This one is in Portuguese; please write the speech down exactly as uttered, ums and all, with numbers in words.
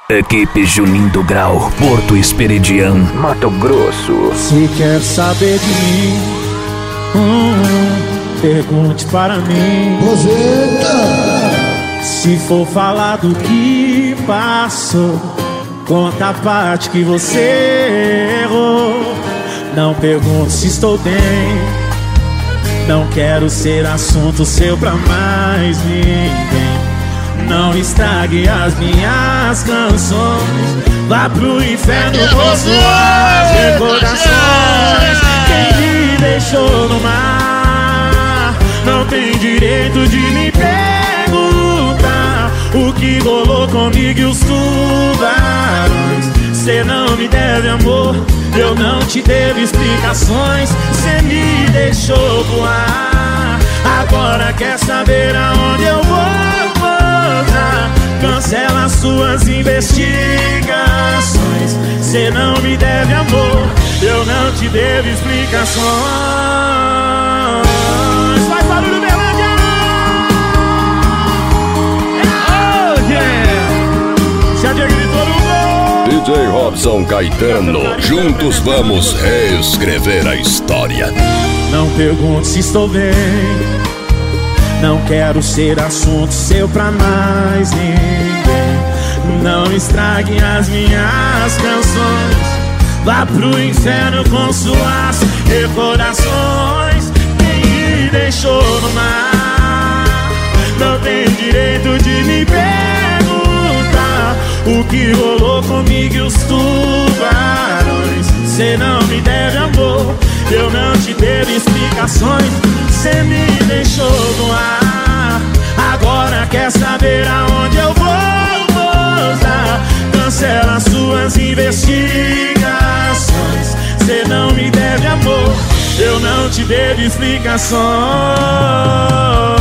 Equipe Juninho do Grau, Porto Esperidião, Mato Grosso. Se quer saber de mim, hum, pergunte para mim. Se for falar do que passou, conta a parte que você errou. Não pergunte se estou bem, não quero ser assunto seu pra mais ninguém. Não estrague as minhas canções, vá pro inferno com suas recordações. Quem me deixou no mar não tem direito de me perguntar o que rolou comigo e os tubarões. Cê não me deve amor, eu não te devo explicações. Cê me deixou voar, agora quer saber aonde eu vou. Cancela suas investigações. Cê não me deve amor, eu não te devo explicações. Faz barulho, Berlândia! Oh, yeah! Já gritou no gol! D J Robson Caetano, juntos vamos reescrever a história. Não pergunte se estou bem, não quero ser assunto seu pra mais ninguém. Não estrague as minhas canções, vá pro inferno com suas recordações. Quem me deixou no mar não tem direito de me perguntar o que rolou comigo e os tubarões. Cê não me deve amor, eu não te devo explicações. Cê me deixou no ar, agora quer saber aonde eu vou pousar. Cancela suas investigações. Cê não me deve amor, eu não te devo explicações.